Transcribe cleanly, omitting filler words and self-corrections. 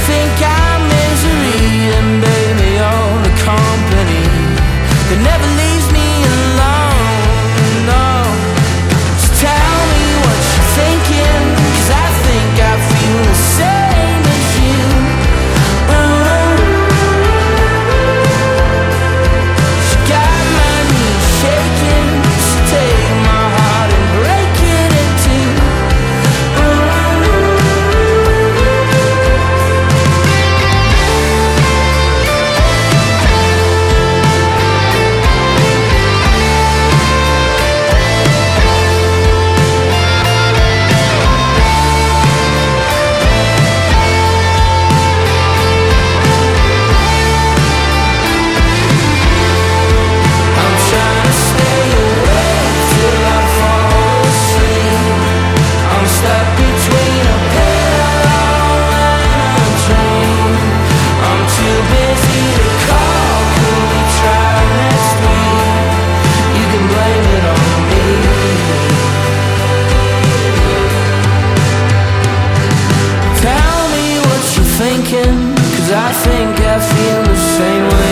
think I'm misery, then baby you're the company that never leaves me alone, no. So tell me what you're thinking, 'cause I think I feel the same as you. She got my knees shaking, so take my heart and break it in two. I'm trying to stay awake till I fall asleep. I'm stuck between a pillow and a dream. I'm too busy to call, could we try next week? You can blame it on me. Tell me what you're thinking, 'cause I think I feel the same way